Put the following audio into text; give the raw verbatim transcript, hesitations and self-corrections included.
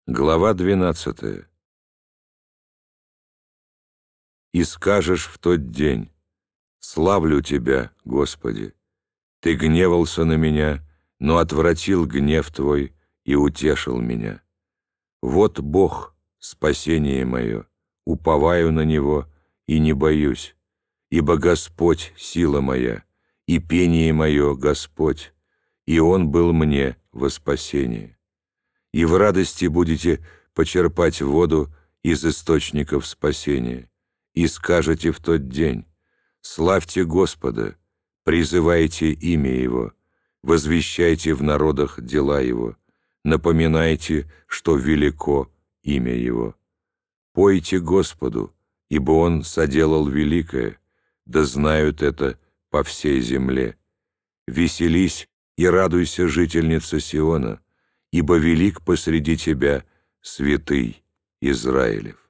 Глава двенадцатая. «И скажешь в тот день: славлю Тебя, Господи! Ты гневался на меня, но отвратил гнев Твой и утешил меня. Вот Бог, спасение мое, уповаю на Него и не боюсь, ибо Господь — сила моя, и пение мое — Господь, и Он был мне во спасение. И в радости будете почерпать воду из источников спасения, и скажете в тот день: славьте Господа, призывайте имя Его, возвещайте в народах дела Его, напоминайте, что велико имя Его. Пойте Господу, ибо Он соделал великое, да знают это по всей земле. Веселись и радуйся, жительница Сиона, ибо велик посреди тебя святый Израилев».